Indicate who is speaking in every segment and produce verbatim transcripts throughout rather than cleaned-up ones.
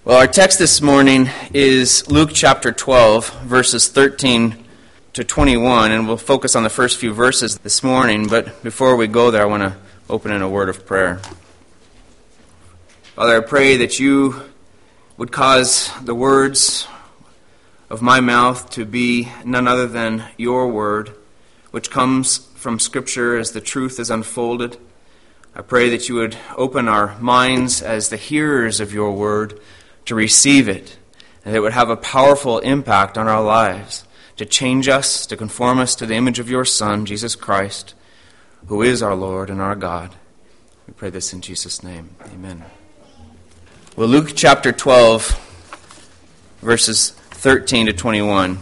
Speaker 1: Well, our text this morning is Luke chapter twelve, verses thirteen to twenty-one, and we'll focus on the first few verses this morning. But before we go there, I want to open in a word of prayer. Father, I pray that you would cause the words of my mouth to be none other than your word, which comes from Scripture as the truth is unfolded. I pray that you would open our minds as the hearers of your word to receive it, and that it would have a powerful impact on our lives, to change us, to conform us to the image of your Son, Jesus Christ, who is our Lord and our God. We pray this in Jesus' name. Amen. Well, Luke chapter twelve, verses thirteen to twenty-one.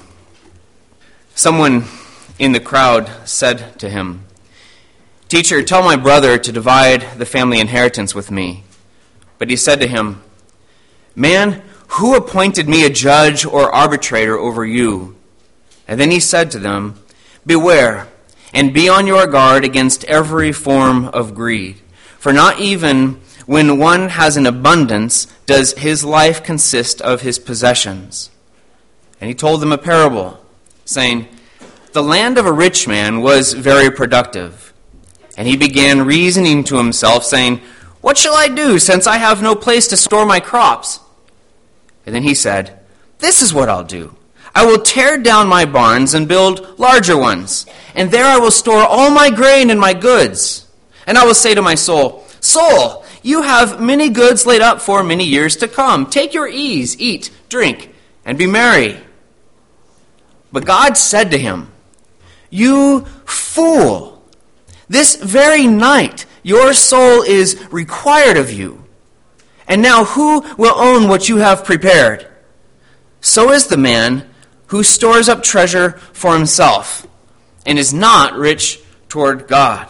Speaker 1: Someone in the crowd said to him, "Teacher, tell my brother to divide the family inheritance with me." But he said to him, "Man, who appointed me a judge or arbitrator over you?" And then he said to them, "Beware, and be on your guard against every form of greed. For not even when one has an abundance does his life consist of his possessions." And he told them a parable, saying, "The land of a rich man was very productive. And he began reasoning to himself, saying, 'What shall I do, since I have no place to store my crops?' And then he said, 'This is what I'll do. I will tear down my barns and build larger ones, and there I will store all my grain and my goods. And I will say to my soul, Soul, you have many goods laid up for many years to come. Take your ease, eat, drink, and be merry.' But God said to him, 'You fool, this very night your soul is required of you. And now who will own what you have prepared? So is the man who stores up treasure for himself and is not rich toward God.'"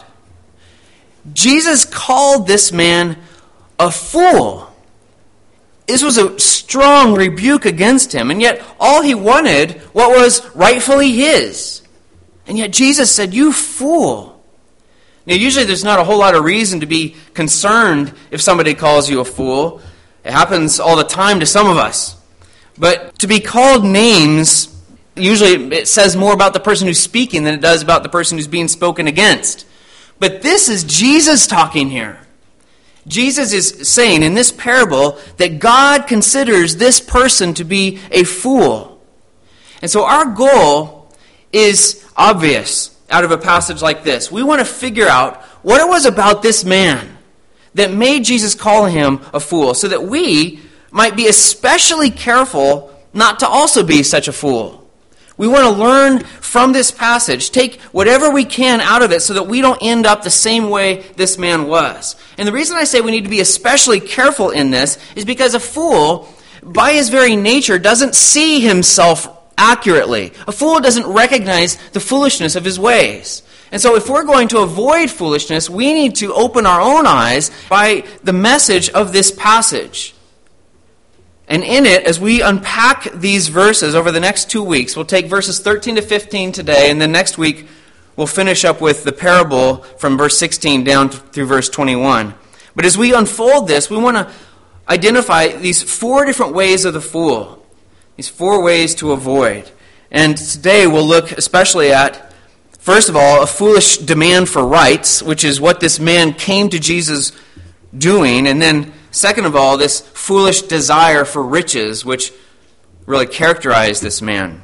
Speaker 1: Jesus called this man a fool. This was a strong rebuke against him, and yet all he wanted, what was rightfully his. And yet Jesus said, "You fool." Now, usually there's not a whole lot of reason to be concerned if somebody calls you a fool. It happens all the time to some of us. But to be called names, usually it says more about the person who's speaking than it does about the person who's being spoken against. But this is Jesus talking here. Jesus is saying in this parable that God considers this person to be a fool. And so our goal is obvious out of a passage like this. We want to figure out what it was about this man that made Jesus call him a fool, so that we might be especially careful not to also be such a fool. We want to learn from this passage, take whatever we can out of it so that we don't end up the same way this man was. And the reason I say we need to be especially careful in this is because a fool, by his very nature, doesn't see himself accurately. A fool doesn't recognize the foolishness of his ways. And so if we're going to avoid foolishness, we need to open our own eyes by the message of this passage. And in it, as we unpack these verses over the next two weeks, we'll take verses thirteen to fifteen today, and then next week we'll finish up with the parable from verse sixteen down through verse twenty-one. But as we unfold this, we want to identify these four different ways of the fool. These four ways to avoid. And today we'll look especially at, first of all, a foolish demand for rights, which is what this man came to Jesus doing. And then, second of all, this foolish desire for riches, which really characterized this man.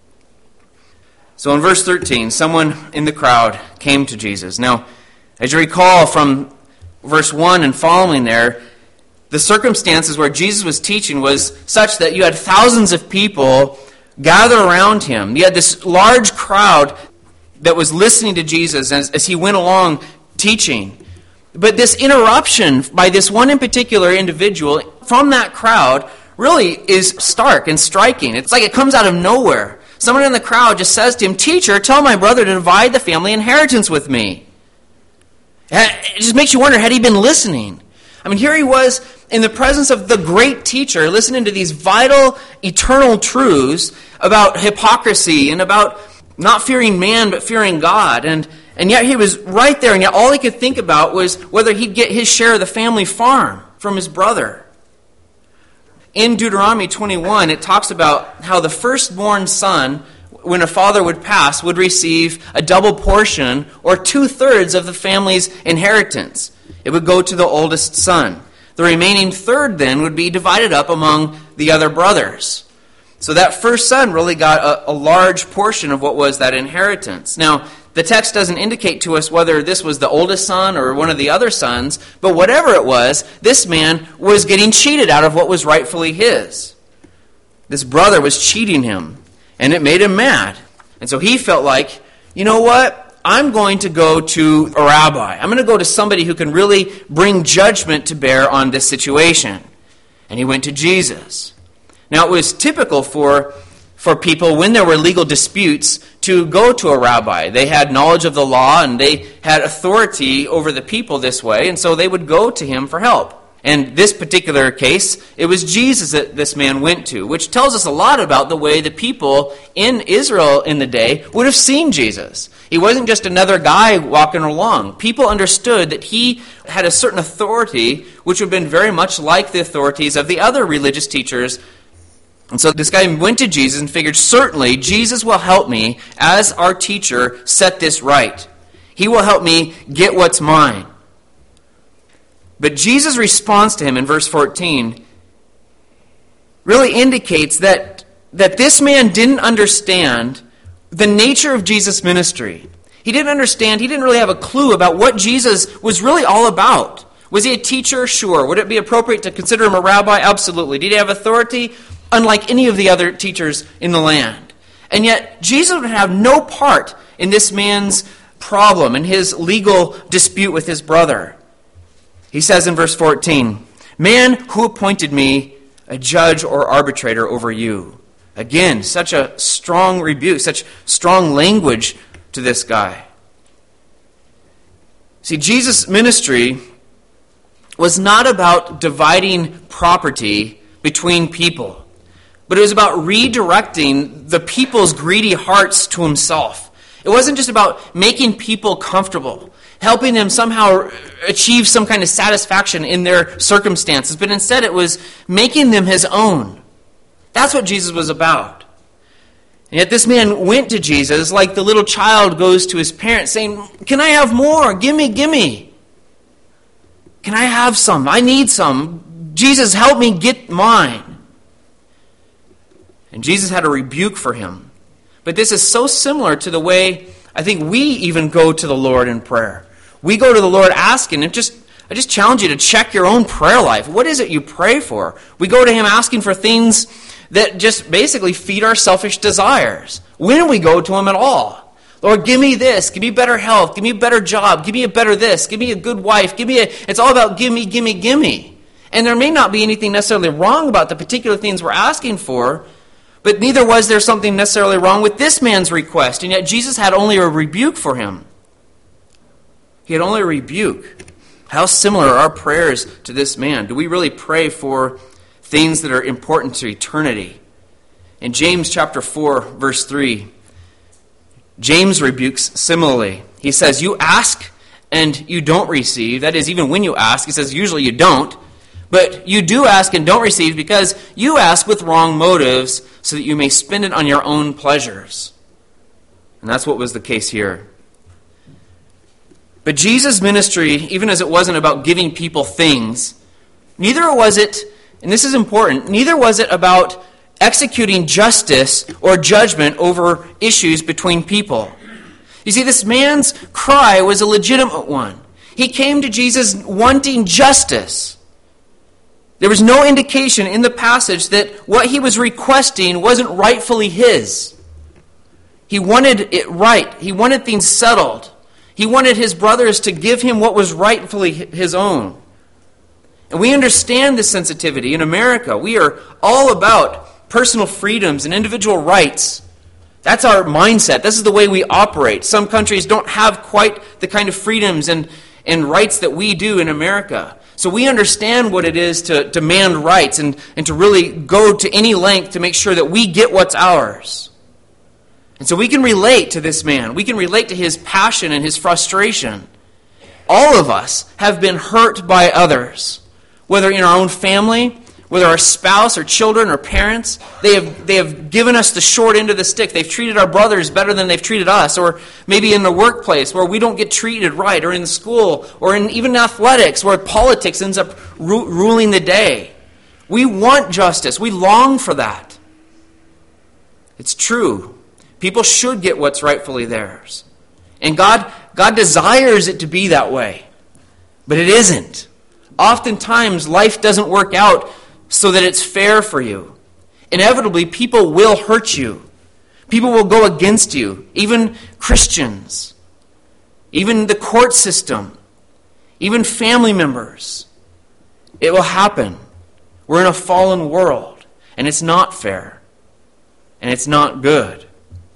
Speaker 1: So in verse thirteen, someone in the crowd came to Jesus. Now, as you recall from verse one and following there, the circumstances where Jesus was teaching was such that you had thousands of people gather around him. You had this large crowd that was listening to Jesus as, as he went along teaching. But this interruption by this one in particular individual from that crowd really is stark and striking. It's like it comes out of nowhere. Someone in the crowd just says to him, "Teacher, tell my brother to divide the family inheritance with me." It just makes you wonder, had he been listening? I mean, here he was in the presence of the great teacher, listening to these vital, eternal truths about hypocrisy and about not fearing man but fearing God. And, and yet he was right there, and yet all he could think about was whether he'd get his share of the family farm from his brother. in Deuteronomy twenty-one, it talks about how the firstborn son, when a father would pass, would receive a double portion or two-thirds of the family's inheritance. It would go to the oldest son. The remaining third then would be divided up among the other brothers. So that first son really got a, a large portion of what was that inheritance. Now, the text doesn't indicate to us whether this was the oldest son or one of the other sons, but whatever it was, this man was getting cheated out of what was rightfully his. This brother was cheating him, and it made him mad. And so he felt like, you know what? I'm going to go to a rabbi. I'm going to go to somebody who can really bring judgment to bear on this situation. And he went to Jesus. Now, it was typical for for people when there were legal disputes to go to a rabbi. They had knowledge of the law and they had authority over the people this way, and so they would go to him for help. And this particular case, it was Jesus that this man went to, which tells us a lot about the way the people in Israel in the day would have seen Jesus. He wasn't just another guy walking along. People understood that he had a certain authority which would have been very much like the authorities of the other religious teachers. And so this guy went to Jesus and figured, certainly Jesus will help me as our teacher set this right. He will help me get what's mine. But Jesus' response to him in verse fourteen really indicates that, that this man didn't understand the nature of Jesus' ministry. He didn't understand, he didn't really have a clue about what Jesus was really all about. Was he a teacher? Sure. Would it be appropriate to consider him a rabbi? Absolutely. Did he have authority? Unlike any of the other teachers in the land. And yet, Jesus would have no part in this man's problem, in his legal dispute with his brother. He says in verse fourteen, "Man, who appointed me a judge or arbitrator over you?" Again, such a strong rebuke, such strong language to this guy. See, Jesus' ministry was not about dividing property between people, but it was about redirecting the people's greedy hearts to himself. It wasn't just about making people comfortable, helping them somehow achieve some kind of satisfaction in their circumstances, but instead it was making them his own. That's what Jesus was about. And yet this man went to Jesus like the little child goes to his parents saying, "Can I have more? Gimme, gimme. Can I have some? I need some. Jesus, help me get mine." And Jesus had a rebuke for him. But this is so similar to the way I think we even go to the Lord in prayer. We go to the Lord asking, and just I just challenge you to check your own prayer life. What is it you pray for? We go to him asking for things that just basically feed our selfish desires. When we go to him at all. Lord, give me this. Give me better health. Give me a better job. Give me a better this. Give me a good wife. Give me a... It's all about give me, give me, give me. And there may not be anything necessarily wrong about the particular things we're asking for, but neither was there something necessarily wrong with this man's request. And yet Jesus had only a rebuke for him. He had only a rebuke. How similar are our prayers to this man? Do we really pray for things that are important to eternity? In James chapter four, verse three, James rebukes similarly. He says, "You ask and you don't receive." That is, even when you ask, he says, usually you don't. But you do ask and don't receive because you ask with wrong motives so that you may spend it on your own pleasures. And that's what was the case here. But Jesus' ministry, even as it wasn't about giving people things, neither was it, and this is important, neither was it about executing justice or judgment over issues between people. You see, this man's cry was a legitimate one. He came to Jesus wanting justice. There was no indication in the passage that what he was requesting wasn't rightfully his. He wanted it right. He wanted things settled. He wanted his brothers to give him what was rightfully his own. And we understand this sensitivity in America. We are all about personal freedoms and individual rights. That's our mindset. This is the way we operate. Some countries don't have quite the kind of freedoms and, and rights that we do in America. So we understand what it is to demand rights and, and to really go to any length to make sure that we get what's ours. And so we can relate to this man. We can relate to his passion and his frustration. All of us have been hurt by others, whether in our own family, whether our spouse or children or parents, they have they have given us the short end of the stick. They've treated our brothers better than they've treated us, or maybe in the workplace where we don't get treated right, or in school, or in even athletics where politics ends up ru- ruling the day. We want justice. We long for that. It's true. People should get what's rightfully theirs. And God, God desires it to be that way. But it isn't. Oftentimes, life doesn't work out so that it's fair for you. Inevitably, people will hurt you. People will go against you. Even Christians. Even the court system. Even family members. It will happen. We're in a fallen world, and it's not fair. And it's not good.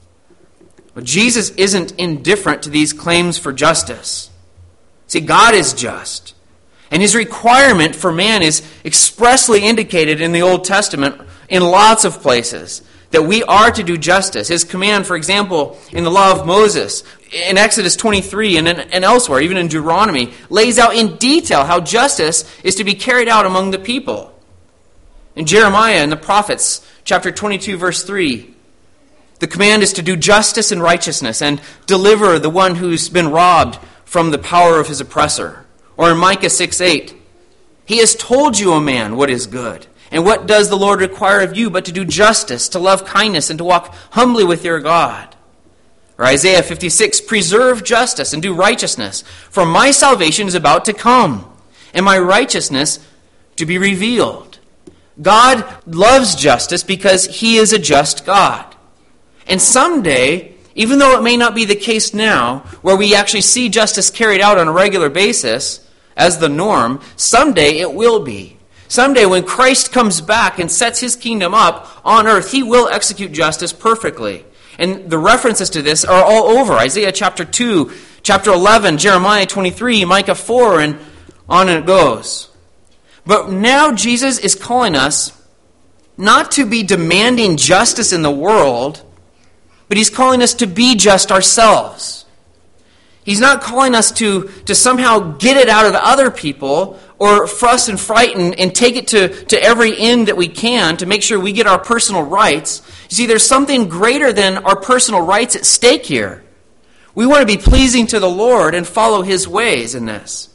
Speaker 1: But Jesus isn't indifferent to these claims for justice. See, God is just. And his requirement for man is expressly indicated in the Old Testament in lots of places, that we are to do justice. His command, for example, in the law of Moses, in Exodus twenty-three and, in, and elsewhere, even in Deuteronomy, lays out in detail how justice is to be carried out among the people. In Jeremiah and the prophets, chapter twenty-two, verse three, the command is to do justice and righteousness and deliver the one who's been robbed from the power of his oppressor. Or in Micah six eight, he has told you, O man, what is good. And what does the Lord require of you but to do justice, to love kindness, and to walk humbly with your God? Or Isaiah fifty-six, preserve justice and do righteousness, for my salvation is about to come, and my righteousness to be revealed. God loves justice because he is a just God. And someday, even though it may not be the case now, where we actually see justice carried out on a regular basis as the norm, someday it will be. Someday when Christ comes back and sets his kingdom up on earth, he will execute justice perfectly. And the references to this are all over. Isaiah chapter two, chapter eleven, Jeremiah twenty-three, Micah four, and on it goes. But now Jesus is calling us not to be demanding justice in the world, but he's calling us to be just ourselves. He's not calling us to, to somehow get it out of other people or fuss and frighten and take it to, to every end that we can to make sure we get our personal rights. You see, there's something greater than our personal rights at stake here. We want to be pleasing to the Lord and follow his ways in this.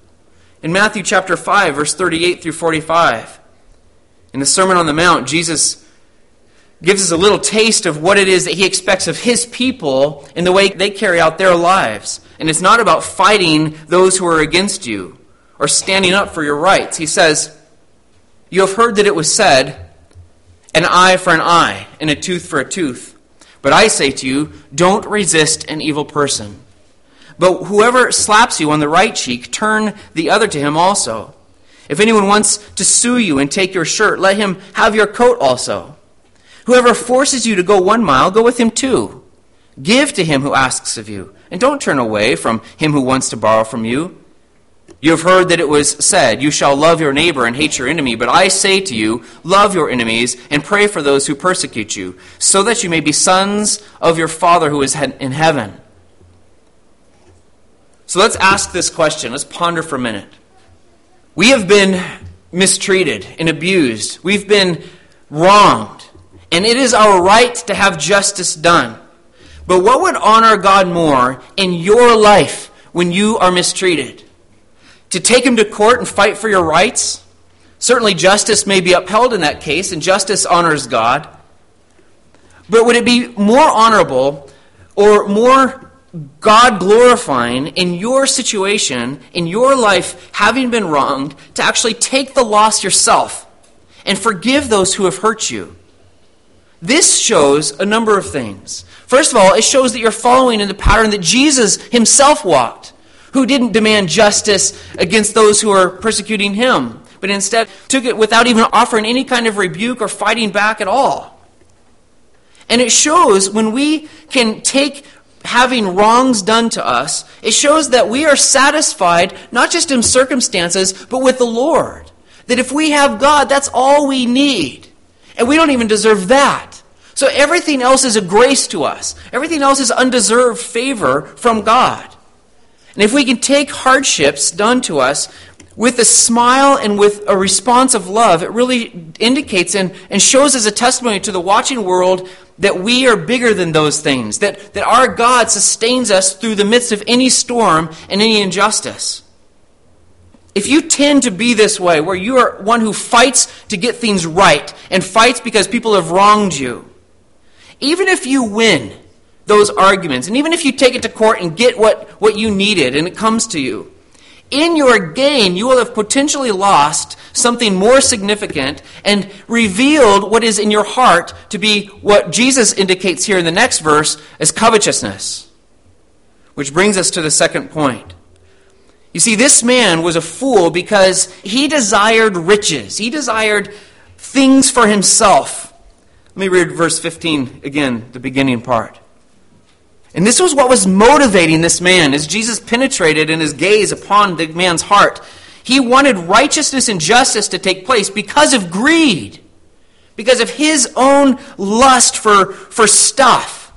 Speaker 1: In Matthew chapter five, verse thirty-eight through forty-five, in the Sermon on the Mount, Jesus gives us a little taste of what it is that he expects of his people in the way they carry out their lives. And it's not about fighting those who are against you or standing up for your rights. He says, you have heard that it was said, an eye for an eye and a tooth for a tooth. But I say to you, don't resist an evil person. But whoever slaps you on the right cheek, turn the other to him also. If anyone wants to sue you and take your shirt, let him have your coat also. Whoever forces you to go one mile, go with him two. Give to him who asks of you, and don't turn away from him who wants to borrow from you. You have heard that it was said, you shall love your neighbor and hate your enemy. But I say to you, love your enemies and pray for those who persecute you, so that you may be sons of your Father who is in heaven. So let's ask this question. Let's ponder for a minute. We have been mistreated and abused. We've been wronged. And it is our right to have justice done. But what would honor God more in your life when you are mistreated? To take him to court and fight for your rights? Certainly justice may be upheld in that case, and justice honors God. But would it be more honorable or more God-glorifying in your situation, in your life, having been wronged, to actually take the loss yourself and forgive those who have hurt you? This shows a number of things. First of all, it shows that you're following in the pattern that Jesus himself walked, who didn't demand justice against those who are persecuting him, but instead took it without even offering any kind of rebuke or fighting back at all. And it shows when we can take having wrongs done to us, it shows that we are satisfied not just in circumstances, but with the Lord. That if we have God, that's all we need. And we don't even deserve that. So everything else is a grace to us. Everything else is undeserved favor from God. And if we can take hardships done to us with a smile and with a response of love, it really indicates and, and shows as a testimony to the watching world that we are bigger than those things, that, that our God sustains us through the midst of any storm and any injustice. If you tend to be this way, where you are one who fights to get things right and fights because people have wronged you, even if you win those arguments, and even if you take it to court and get what, what you needed and it comes to you, in your gain, you will have potentially lost something more significant and revealed what is in your heart to be what Jesus indicates here in the next verse as covetousness. Which brings us to the second point. You see, this man was a fool because he desired riches. He desired things for himself. Let me read verse fifteen again, the beginning part. And this was what was motivating this man as Jesus penetrated in his gaze upon the man's heart. He wanted righteousness and justice to take place because of greed, because of his own lust for, for stuff.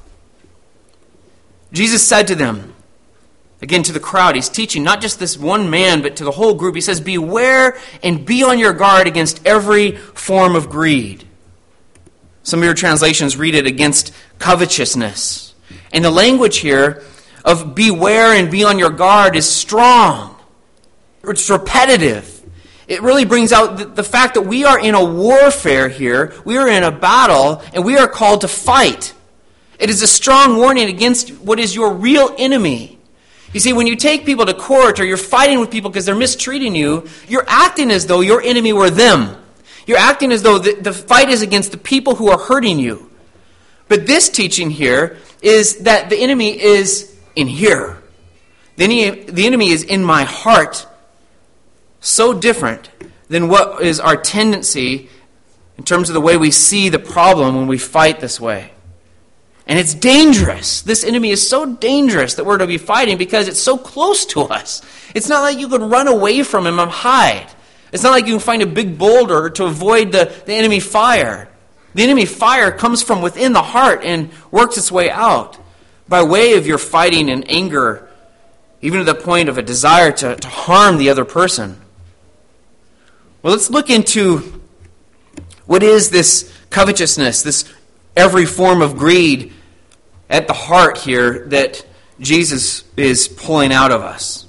Speaker 1: Jesus said to them, again to the crowd, he's teaching not just this one man, but to the whole group. He says, beware and be on your guard against every form of greed. Some of your translations read it against covetousness. And the language here of beware and be on your guard is strong. It's repetitive. It really brings out the, the fact that we are in a warfare here. We are in a battle, and we are called to fight. It is a strong warning against what is your real enemy. You see, when you take people to court or you're fighting with people because they're mistreating you, you're acting as though your enemy were them. You're acting as though the, the fight is against the people who are hurting you. But this teaching here is that the enemy is in here. The enemy, the enemy is in my heart. So different than what is our tendency in terms of the way we see the problem when we fight this way. And it's dangerous. This enemy is so dangerous that we're to be fighting because it's so close to us. It's not like you could run away from him and hide. It's not like you can find a big boulder to avoid the, the enemy fire. The enemy fire comes from within the heart and works its way out by way of your fighting and anger, even to the point of a desire to, to harm the other person. Well, let's look into what is this covetousness, this every form of greed at the heart here that Jesus is pulling out of us.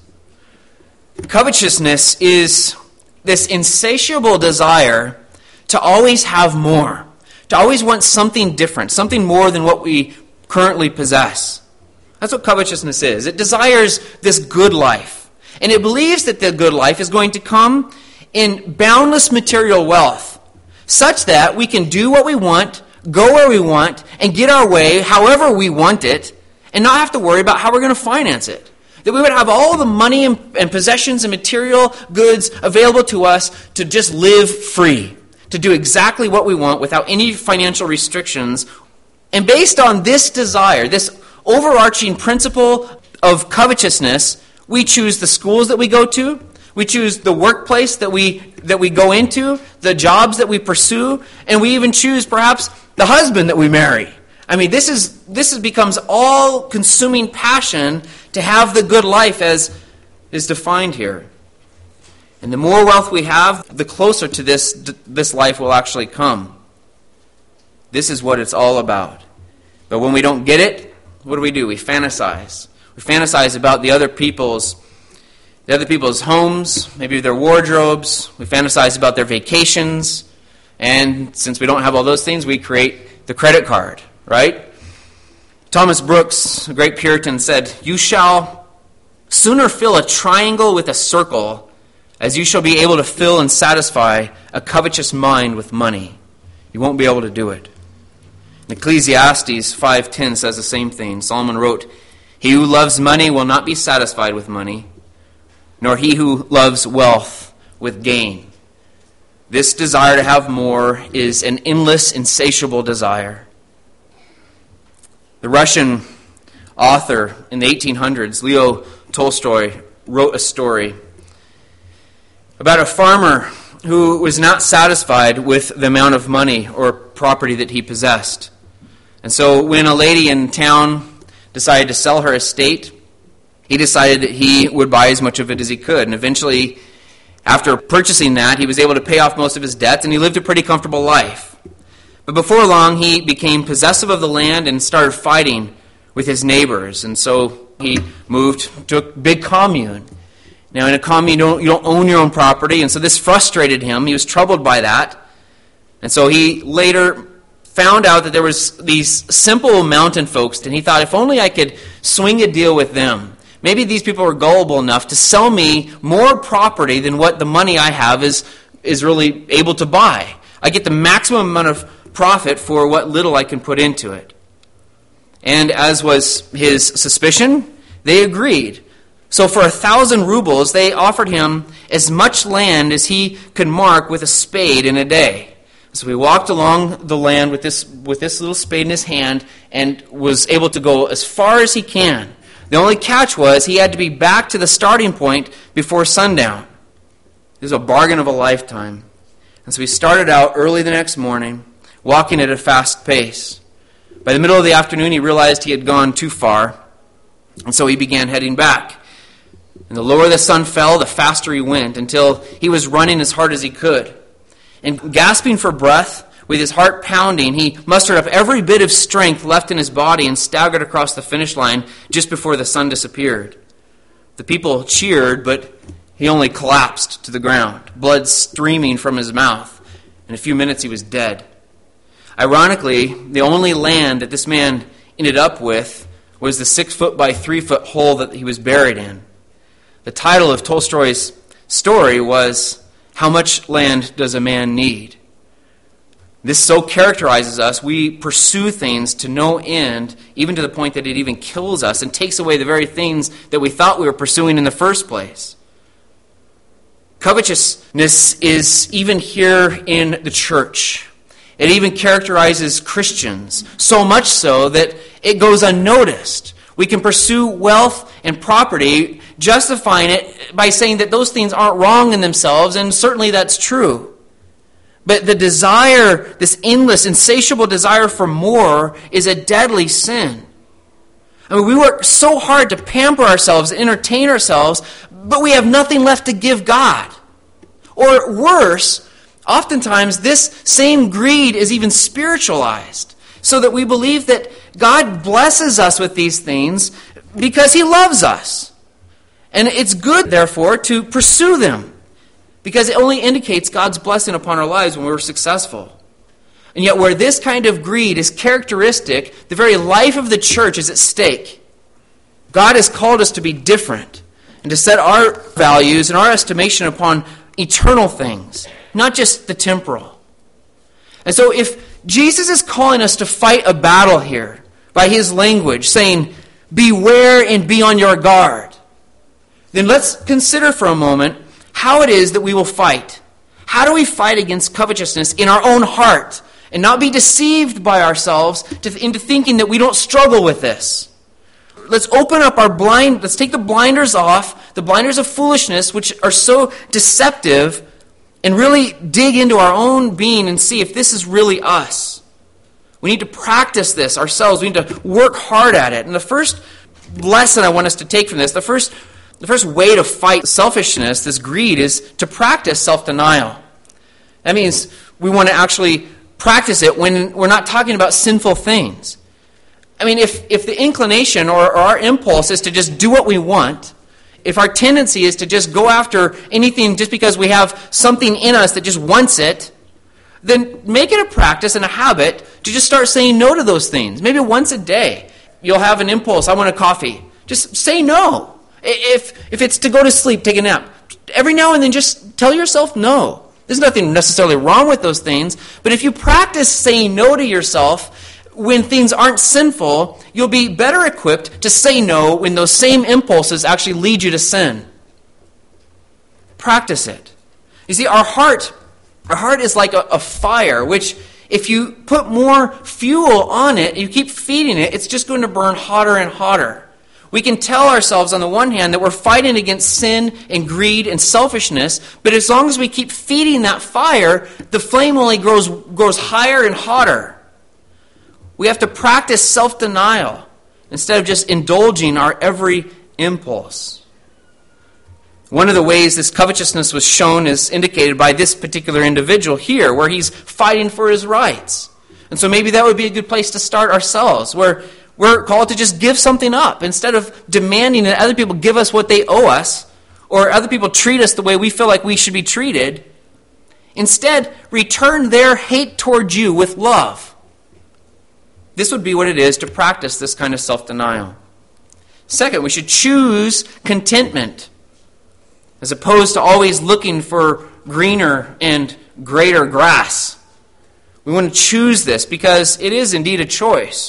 Speaker 1: Covetousness is this insatiable desire to always have more. To always want something different, something more than what we currently possess. That's what covetousness is. It desires this good life. And it believes that the good life is going to come in boundless material wealth, such that we can do what we want, go where we want, and get our way however we want it, and not have to worry about how we're going to finance it. That we would have all the money and, and possessions and material goods available to us to just live free. To do exactly what we want without any financial restrictions. And based on this desire, this overarching principle of covetousness, we choose the schools that we go to, we choose the workplace that we that we go into, the jobs that we pursue, and we even choose perhaps the husband that we marry. I mean, this is this is, becomes all-consuming passion to have the good life as is defined here. And the more wealth we have, the closer to this, this life will actually come. This is what it's all about. But when we don't get it, what do we do? We fantasize. We fantasize about the other people's, the other people's homes, maybe their wardrobes. We fantasize about their vacations. And since we don't have all those things, we create the credit card, right? Thomas Brooks, a great Puritan, said, "You shall sooner fill a triangle with a circle as you shall be able to fill and satisfy a covetous mind with money." You won't be able to do it. Ecclesiastes five ten says the same thing. Solomon wrote, "He who loves money will not be satisfied with money, nor he who loves wealth with gain." This desire to have more is an endless, insatiable desire. The Russian author in the eighteen hundreds, Leo Tolstoy, wrote a story about a farmer who was not satisfied with the amount of money or property that he possessed. And so when a lady in town decided to sell her estate, he decided that he would buy as much of it as he could. And eventually After purchasing that, he was able to pay off most of his debts, and he lived a pretty comfortable life. But before long, he became possessive of the land and started fighting with his neighbors. And so he moved to a big commune. Now, in a commune, you don't, you don't own your own property, and so this frustrated him. He was troubled by that. And so he later found out that there was these simple mountain folks, and he thought, if only I could swing a deal with them. Maybe these people are gullible enough to sell me more property than what the money I have is, is really able to buy. I get the maximum amount of profit for what little I can put into it. And as was his suspicion, they agreed. So for a thousand rubles, they offered him as much land as he could mark with a spade in a day. So he walked along the land with this with this little spade in his hand and was able to go as far as he can. The only catch was he had to be back to the starting point before sundown. This was a bargain of a lifetime. And so he started out early the next morning, walking at a fast pace. By the middle of the afternoon, he realized he had gone too far, and so he began heading back. And the lower the sun fell, the faster he went, until he was running as hard as he could. And gasping for breath, with his heart pounding, he mustered up every bit of strength left in his body and staggered across the finish line just before the sun disappeared. The people cheered, but he only collapsed to the ground, blood streaming from his mouth. In a few minutes, he was dead. Ironically, the only land that this man ended up with was the six-foot by three-foot hole that he was buried in. The title of Tolstoy's story was, "How Much Land Does a Man Need?" This so characterizes us. We pursue things to no end, even to the point that it even kills us and takes away the very things that we thought we were pursuing in the first place. Covetousness is even here in the church. It even characterizes Christians, so much so that it goes unnoticed. We can pursue wealth and property, justifying it by saying that those things aren't wrong in themselves, and certainly that's true. But the desire, this endless, insatiable desire for more, is a deadly sin. I mean, we work so hard to pamper ourselves, entertain ourselves, but we have nothing left to give God. Or worse, oftentimes this same greed is even spiritualized, so that we believe that God blesses us with these things because He loves us. And it's good, therefore, to pursue them, because it only indicates God's blessing upon our lives when we're successful. And yet where this kind of greed is characteristic, the very life of the church is at stake. God has called us to be different and to set our values and our estimation upon eternal things, not just the temporal. And so if Jesus is calling us to fight a battle here by His language, saying, beware and be on your guard, then let's consider for a moment how it is that we will fight. How do we fight against covetousness in our own heart and not be deceived by ourselves to, into thinking that we don't struggle with this? Let's open up our blind, let's take the blinders off, the blinders of foolishness, which are so deceptive, and really dig into our own being and see if this is really us. We need to practice this ourselves. We need to work hard at it. And the first lesson I want us to take from this, the first The first way to fight selfishness, this greed, is to practice self-denial. That means we want to actually practice it when we're not talking about sinful things. I mean, if, if the inclination or, or our impulse is to just do what we want, if our tendency is to just go after anything just because we have something in us that just wants it, then make it a practice and a habit to just start saying no to those things. Maybe once a day, you'll have an impulse, I want a coffee. Just say no. If if it's to go to sleep, take a nap, every now and then just tell yourself no. There's nothing necessarily wrong with those things, but if you practice saying no to yourself when things aren't sinful, you'll be better equipped to say no when those same impulses actually lead you to sin. Practice it. You see, our heart, our heart is like a, a fire, which if you put more fuel on it, you keep feeding it, it's just going to burn hotter and hotter. We can tell ourselves on the one hand that we're fighting against sin and greed and selfishness, but as long as we keep feeding that fire, the flame only grows, grows higher and hotter. We have to practice self-denial instead of just indulging our every impulse. One of the ways this covetousness was shown is indicated by this particular individual here, where he's fighting for his rights. And so maybe that would be a good place to start ourselves, where we're called to just give something up instead of demanding that other people give us what they owe us, or other people treat us the way we feel like we should be treated. Instead, return their hate toward you with love. This would be what it is to practice this kind of self-denial. Second, we should choose contentment, as opposed to always looking for greener and greater grass. We want to choose this because it is indeed a choice.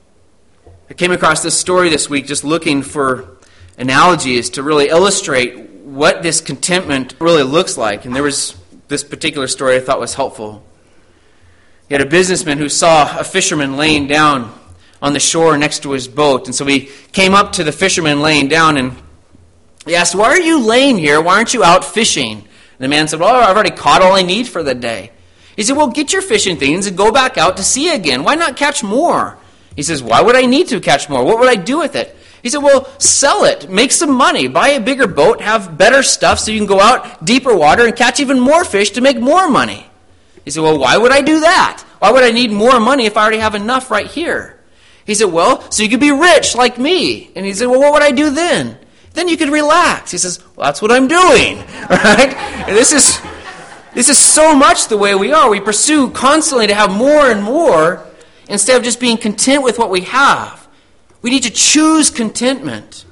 Speaker 1: I came across this story this week just looking for analogies to really illustrate what this contentment really looks like. And there was this particular story I thought was helpful. He had a businessman who saw a fisherman laying down on the shore next to his boat. And so he came up to the fisherman laying down and he asked, "Why are you laying here? Why aren't you out fishing?" And the man said, "Well, I've already caught all I need for the day." He said, "Well, get your fishing things and go back out to sea again. Why not catch more?" He says, "Why would I need to catch more? What would I do with it?" He said, "Well, sell it, make some money, buy a bigger boat, have better stuff so you can go out deeper water and catch even more fish to make more money." He said, "Well, why would I do that? Why would I need more money if I already have enough right here?" He said, "Well, so you could be rich like me." And he said, "Well, what would I do then?" "Then you could relax." He says, "Well, that's what I'm doing." Right? And this is this is so much the way we are. We pursue constantly to have more and more instead of just being content with what we have. We need to choose contentment.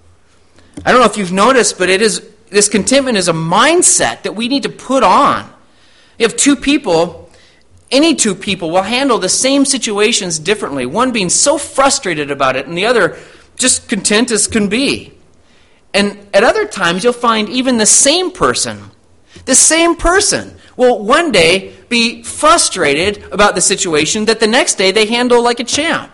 Speaker 1: I don't know if you've noticed, but it is this contentment is a mindset that we need to put on. You have two people, any two people will handle the same situations differently. One being so frustrated about it and the other just content as can be. And at other times, you'll find even the same person, the same person will one day be frustrated about the situation that the next day they handle like a champ.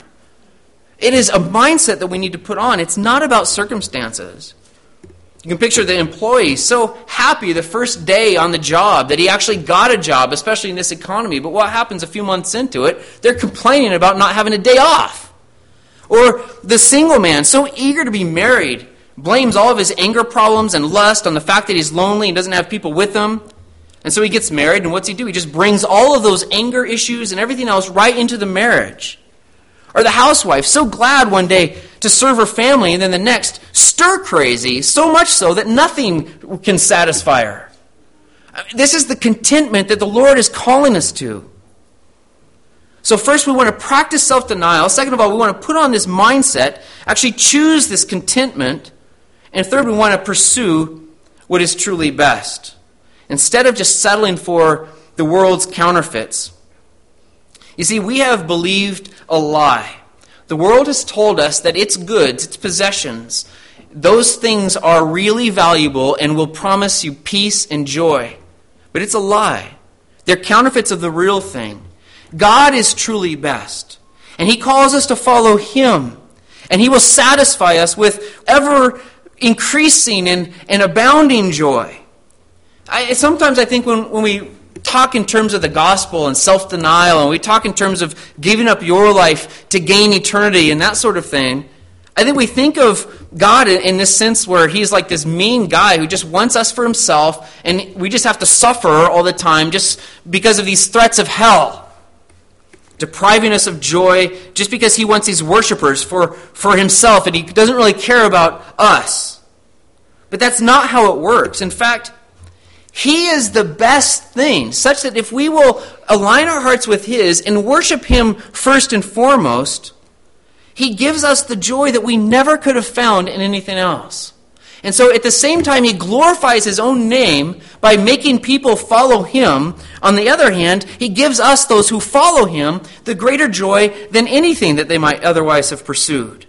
Speaker 1: It is a mindset that we need to put on. It's not about circumstances. You can picture the employee so happy the first day on the job that he actually got a job, especially in this economy. But what happens a few months into it? They're complaining about not having a day off. Or the single man so eager to be married blames all of his anger problems and lust on the fact that he's lonely and doesn't have people with him. And so he gets married, and what's he do? He just brings all of those anger issues and everything else right into the marriage. Or the housewife, so glad one day to serve her family, and then the next, stir crazy, so much so that nothing can satisfy her. This is the contentment that the Lord is calling us to. So first we want to practice self-denial. Second of all, we want to put on this mindset, actually choose this contentment. And third, we want to pursue what is truly best, instead of just settling for the world's counterfeits. You see, we have believed a lie. The world has told us that its goods, its possessions, those things are really valuable and will promise you peace and joy. But it's a lie. They're counterfeits of the real thing. God is truly best. And He calls us to follow Him. And He will satisfy us with ever increasing and, and abounding joy. I, sometimes I think when, when we talk in terms of the gospel and self-denial, and we talk in terms of giving up your life to gain eternity and that sort of thing, I think we think of God in this sense where He's like this mean guy who just wants us for Himself, and we just have to suffer all the time just because of these threats of hell, depriving us of joy just because He wants these worshipers for, for Himself, and He doesn't really care about us. But that's not how it works. In fact, He is the best thing, such that if we will align our hearts with His and worship Him first and foremost, He gives us the joy that we never could have found in anything else. And so at the same time, He glorifies His own name by making people follow Him. On the other hand, He gives us, those who follow Him, the greater joy than anything that they might otherwise have pursued.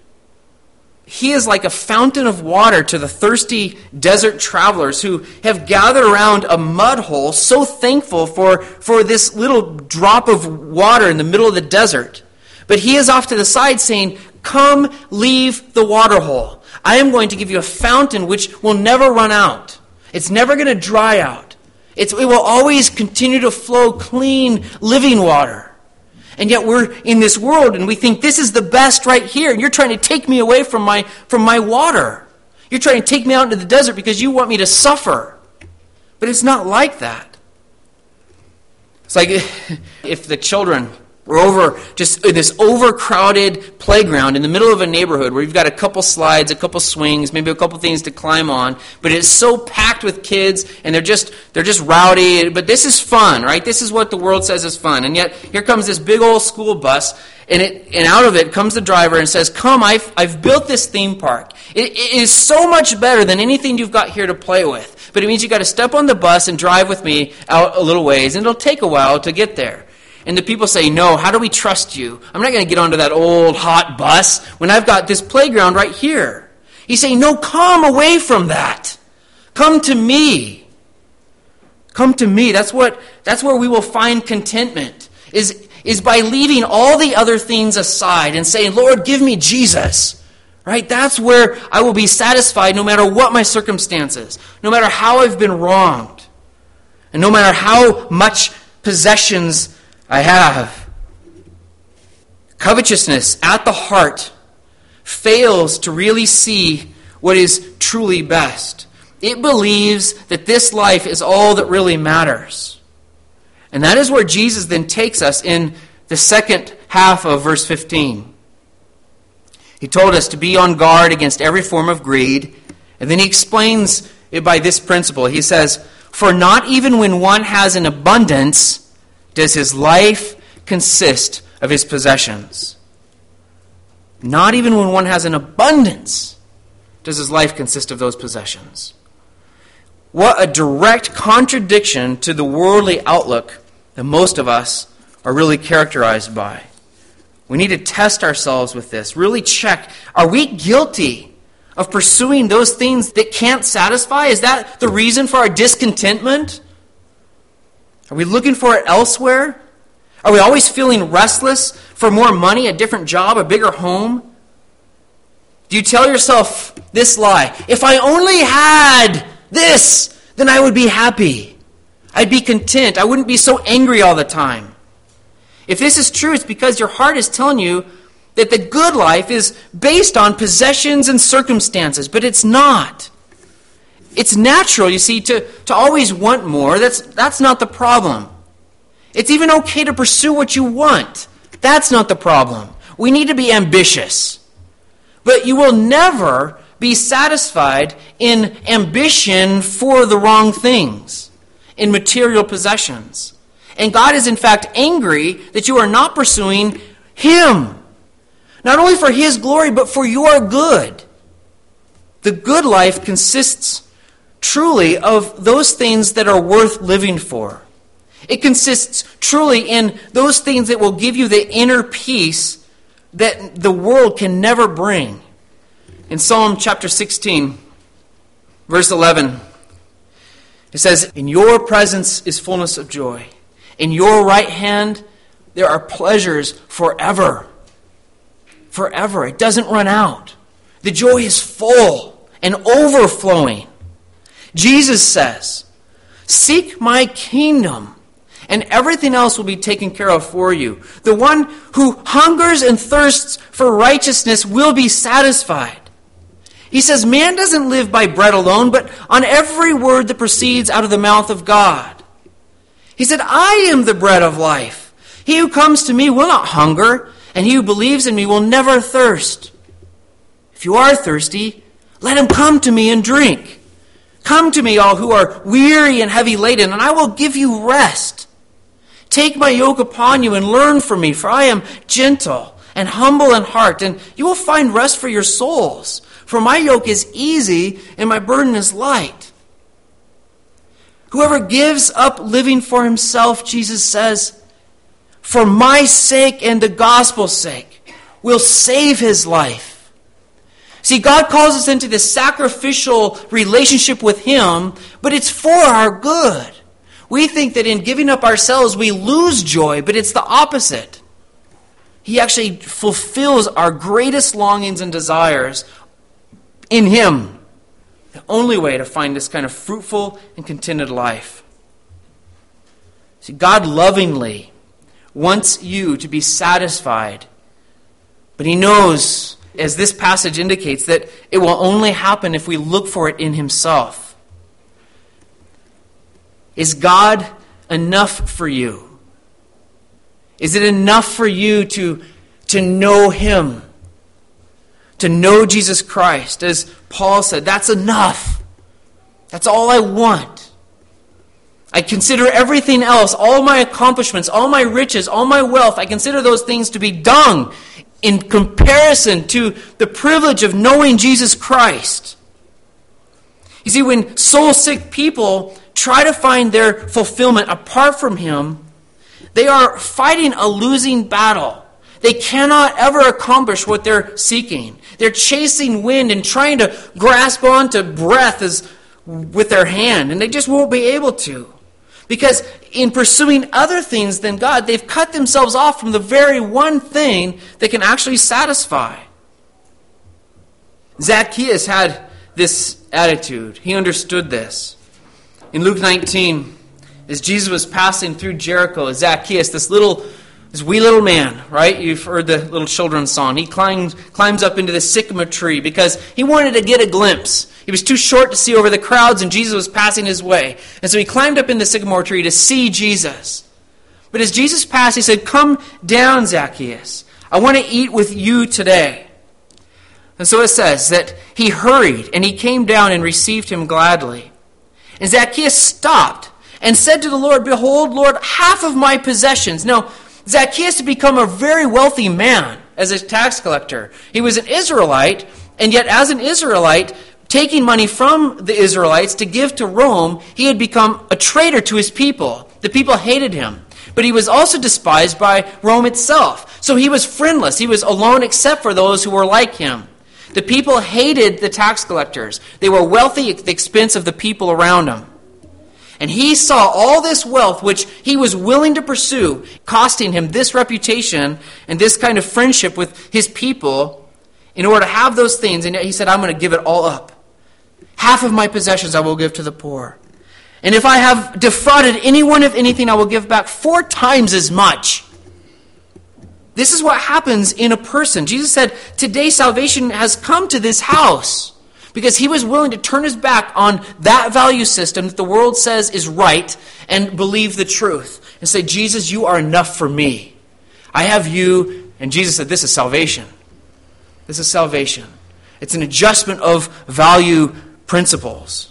Speaker 1: He is like a fountain of water to the thirsty desert travelers who have gathered around a mud hole, so thankful for, for this little drop of water in the middle of the desert. But He is off to the side saying, "Come, leave the water hole. I am going to give you a fountain which will never run out. It's never going to dry out. It's, it will always continue to flow clean, living water." And yet we're in this world and we think this is the best right here, and you're trying to take me away from my from my water.
Speaker 2: You're trying to take me out into the desert because you want me to suffer. But it's not like that. It's like if the children were over just in this overcrowded playground in the middle of a neighborhood where you've got a couple slides, a couple swings, maybe a couple things to climb on, but it's so packed with kids and they're just they're just rowdy. But this is fun, right? This is what the world says is fun. And yet here comes this big old school bus, and it and out of it comes the driver and says, "Come, I've I've built this theme park. It, it is so much better than anything you've got here to play with. But it means you got to step on the bus and drive with me out a little ways, and it'll take a while to get there." And the people say, "No, how do we trust you? I'm not going to get onto that old hot bus when I've got this playground right here." He's saying, "No, come away from that. Come to me. Come to me." That's what that's where we will find contentment, is, is by leaving all the other things aside and saying, "Lord, give me Jesus." Right? That's where I will be satisfied no matter what my circumstances, no matter how I've been wronged, and no matter how much possessions I have. Covetousness at the heart fails to really see what is truly best. It believes that this life is all that really matters. And that is where Jesus then takes us in the second half of verse fifteen. He told us to be on guard against every form of greed, and then he explains it by this principle. He says, "For not even when one has an abundance does his life consist of his possessions." Not even when one has an abundance does his life consist of those possessions. What a direct contradiction to the worldly outlook that most of us are really characterized by. We need to test ourselves with this. Really check, are we guilty of pursuing those things that can't satisfy? Is that the reason for our discontentment? Are we looking for it elsewhere? Are we always feeling restless for more money, a different job, a bigger home? Do you tell yourself this lie? If I only had this, then I would be happy. I'd be content. I wouldn't be so angry all the time. If this is true, it's because your heart is telling you that the good life is based on possessions and circumstances, but it's not. It's natural, you see, to, to always want more. That's, that's not the problem. It's even okay to pursue what you want. That's not the problem. We need to be ambitious. But you will never be satisfied in ambition for the wrong things, in material possessions. And God is in fact angry that you are not pursuing Him. Not only for His glory, but for your good. The good life consists truly of those things that are worth living for. It consists truly in those things that will give you the inner peace that the world can never bring. In Psalm chapter sixteen, verse eleven, it says, "In your presence is fullness of joy. In your right hand there are pleasures forever." Forever. It doesn't run out. The joy is full and overflowing. Jesus says, "Seek my kingdom, and everything else will be taken care of for you." The one who hungers and thirsts for righteousness will be satisfied. He says, man doesn't live by bread alone, but on every word that proceeds out of the mouth of God. He said, "I am the bread of life. He who comes to me will not hunger, and he who believes in me will never thirst." If you are thirsty, let him come to me and drink. "Come to me, all who are weary and heavy laden, and I will give you rest. Take my yoke upon you and learn from me, for I am gentle and humble in heart, and you will find rest for your souls. For my yoke is easy and my burden is light." Whoever gives up living for himself, Jesus says, for my sake and the gospel's sake, will save his life. See, God calls us into this sacrificial relationship with Him, but it's for our good. We think that in giving up ourselves we lose joy, but it's the opposite. He actually fulfills our greatest longings and desires in Him. The only way to find this kind of fruitful and contented life. See, God lovingly wants you to be satisfied, but He knows as this passage indicates, that it will only happen if we look for it in himself. Is God enough for you? Is it enough for you to, to know him? To know Jesus Christ? As Paul said, that's enough. That's all I want. I consider everything else, all my accomplishments, all my riches, all my wealth, I consider those things to be dung in comparison to the privilege of knowing Jesus Christ. You see, when soul-sick people try to find their fulfillment apart from him, they are fighting a losing battle. They cannot ever accomplish what they're seeking. They're chasing wind and trying to grasp onto breath as with their hand, and they just won't be able to. Because in pursuing other things than God, they've cut themselves off from the very one thing that can actually satisfy. Zacchaeus had this attitude. He understood this. In Luke nineteen, as Jesus was passing through Jericho, Zacchaeus, this little, this wee little man, right? You've heard the little children's song. He climbs, climbs up into the sycamore tree because he wanted to get a glimpse. He was too short to see over the crowds, and Jesus was passing his way. And so he climbed up in the sycamore tree to see Jesus. But as Jesus passed, he said, "Come down, Zacchaeus. I want to eat with you today." And so it says that he hurried, and he came down and received him gladly. And Zacchaeus stopped and said to the Lord, "Behold, Lord, half of my possessions." Now, Zacchaeus had become a very wealthy man as a tax collector. He was an Israelite, and yet as an Israelite, taking money from the Israelites to give to Rome, he had become a traitor to his people. The people hated him. But he was also despised by Rome itself. So he was friendless. He was alone except for those who were like him. The people hated the tax collectors. They were wealthy at the expense of the people around him. And he saw all this wealth, which he was willing to pursue, costing him this reputation and this kind of friendship with his people in order to have those things. And he said, "I'm going to give it all up. Half of my possessions I will give to the poor. And if I have defrauded anyone of anything, I will give back four times as much." This is what happens in a person. Jesus said, today salvation has come to this house because he was willing to turn his back on that value system that the world says is right and believe the truth and say, "Jesus, you are enough for me. I have you." And Jesus said, this is salvation. This is salvation. It's an adjustment of value principles.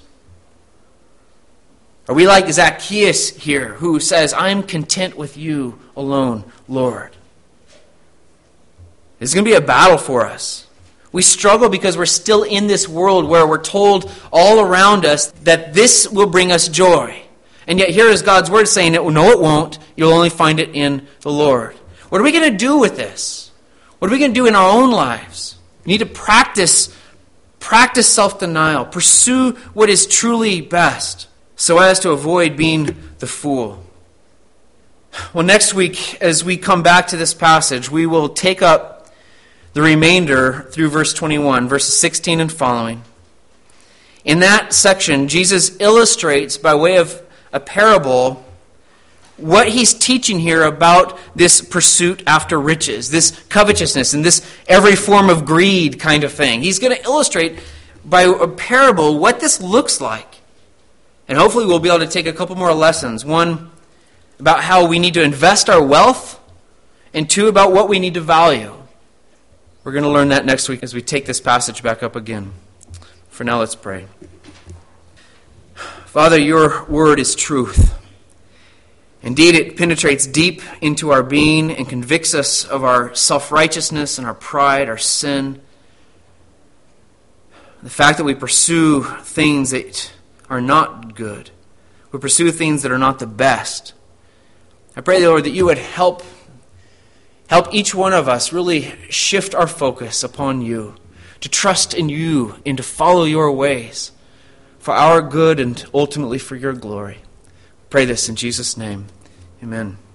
Speaker 2: Are we like Zacchaeus here, who says, "I'm content with you alone, Lord"? It's going to be a battle for us. We struggle because we're still in this world where we're told all around us that this will bring us joy. And yet here is God's word saying, no, it won't. You'll only find it in the Lord. What are we going to do with this? What are we going to do in our own lives? We need to practice Practice self-denial. Pursue what is truly best so as to avoid being the fool. Well, next week, as we come back to this passage, we will take up the remainder through verse twenty-one, verses sixteen and following. In that section, Jesus illustrates by way of a parable what he's teaching here about this pursuit after riches, this covetousness, and this every form of greed kind of thing. He's going to illustrate by a parable what this looks like. And hopefully we'll be able to take a couple more lessons. One, about how we need to invest our wealth, and two, about what we need to value. We're going to learn that next week as we take this passage back up again. For now, let's pray. Father, your word is truth. Indeed, it penetrates deep into our being and convicts us of our self-righteousness and our pride, our sin. The fact that we pursue things that are not good. We pursue things that are not the best. I pray, Lord, that you would help, help each one of us really shift our focus upon you, to trust in you and to follow your ways for our good and ultimately for your glory. Pray this in Jesus' name. Amen.